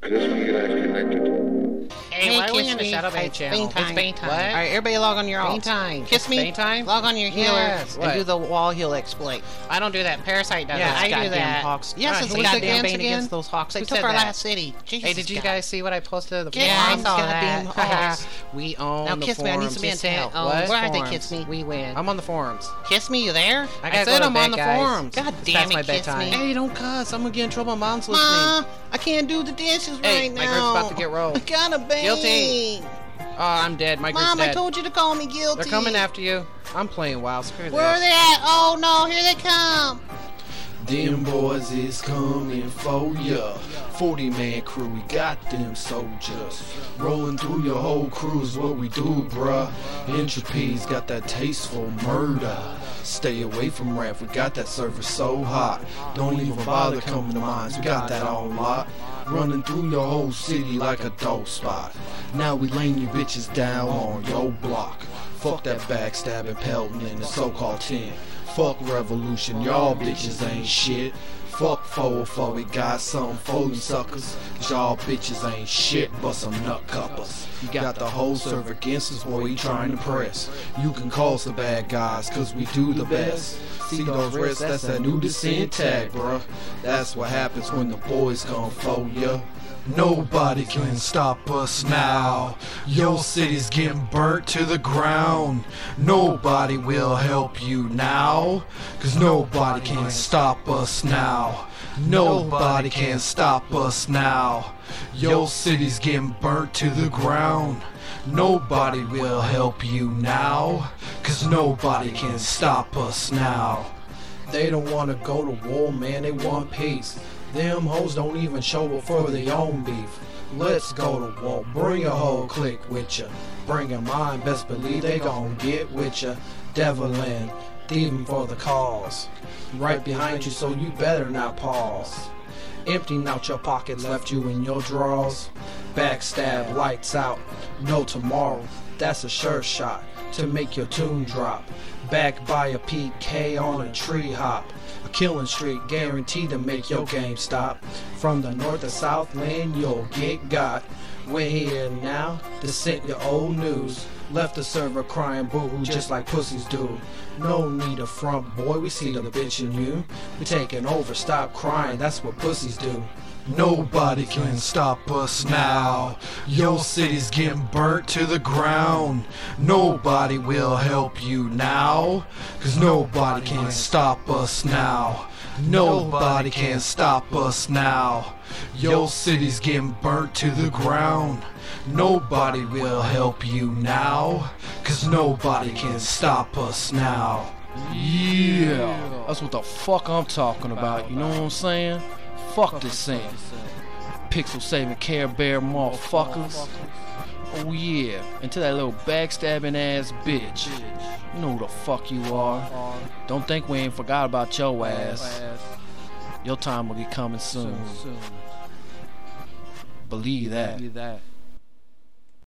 Is this when you guys connected? Hey, why are we in the Shadow Bane channel? It's Bane time. What? Alright, everybody log on your Bane alt. time. Kiss It's me. Bane time? Log on your healer Yes, and what? do the wall heal exploit. I don't do that. Parasite does Yeah, it. I do goddamn that. Hawks. Yes, Alright, it's so we goddamn against Bane again? those Hawks. Who We took said our that? last city. Jesus, Hey, did you God. guys see what I posted to the Yeah, I forums? saw that. Haha. We own Now the kiss me, I forums. need some You intel. said, Where what? are they? Forums. Kiss me. We win. I'm on the forums. Kiss me, you there? I said go to I'm bed, on the guys. forums. God It's damn past it, my kiss bedtime. me. Hey, don't cuss. I'm gonna get in trouble. Mom's Ma, listening. I can't do the dishes Hey, right my now. group's about to get rolled. I got a bang. Guilty. Oh, I'm dead. My group's Mom, dead. I told you to call me guilty. They're coming after you. I'm playing WoW. Screw this. Where are they at? Oh no, here they come. Them boys is coming for ya. 40-man crew, we got them soldiers. Rolling through your whole crew is what we do, bruh. Entropy's got that taste for murder. Stay away from rap, we got that server so hot. Don't even bother coming to mines, we got that on lock. Running through your whole city like a dope spot. Now we laying you bitches down on your block. Fuck that backstabbing pelting in the so-called tent. Fuck revolution, y'all bitches ain't shit. Fuck 404, we got some for you suckers. Cause y'all bitches ain't shit but some nut cuppers. You got the whole server against us, boy, you trying to press. You can call us the bad guys, cause we do the best. See those reds, that's that new descent tag, bruh. That's what happens when the boys come for ya. Nobody can stop us now. Your city's getting burnt to the ground. Nobody will help you now. Cause nobody can stop us now. Nobody can stop us now. Your city's getting burnt to the ground. Nobody will help you now. Cause nobody can stop us now. They don't wanna go to war, man, they want peace. Them hoes don't even show up for their own beef. Let's go to war, bring your whole clique with ya. Bring 'em mine, best believe they gon' get with ya. Devilin', thieving for the cause. Right behind you, so you better not pause. Emptying out your pockets, left you in your drawers. Backstab, lights out, no tomorrow. That's a sure shot to make your tune drop. Backed by a PK on a tree hop. A killing streak guaranteed to make your game stop. From the north to south land, you'll get got. We're here now to send your old news. Left the server crying boo-hoo just like pussies do. No need to front, boy, we see the bitch in you. We taking over, stop crying, that's what pussies do. Nobody can stop us now. Your city's getting burnt to the ground. Nobody will help you now. Cause nobody can stop us now. Nobody can stop us now. Your city's getting burnt to the ground. Nobody will help you now. Cause nobody can stop us now. Yeah, that's what the fuck I'm talking about, you know what I'm saying? Fuck this thing. Pixel saving Care Bear motherfuckers. Oh yeah, and to that little backstabbing ass bitch. You know who the fuck you are. Don't think we ain't forgot about your ass. Your time will be coming soon. Believe that.